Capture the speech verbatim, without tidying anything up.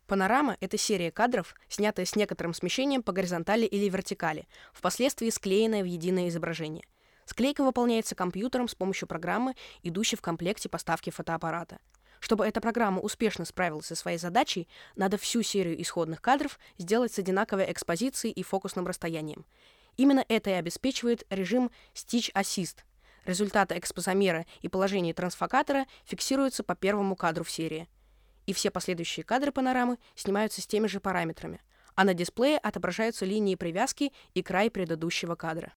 Панорама — это серия кадров, снятая с некоторым смещением по горизонтали или вертикали, впоследствии склеенная в единое изображение. Склейка выполняется компьютером с помощью программы, идущей в комплекте поставки фотоаппарата. Чтобы эта программа успешно справилась со своей задачей, надо всю серию исходных кадров сделать с одинаковой экспозицией и фокусным расстоянием. Именно это и обеспечивает режим Stitch Assist. Результаты экспозамера и положение трансфокатора фиксируются по первому кадру в серии. И все последующие кадры панорамы снимаются с теми же параметрами, а на дисплее отображаются линии привязки и край предыдущего кадра.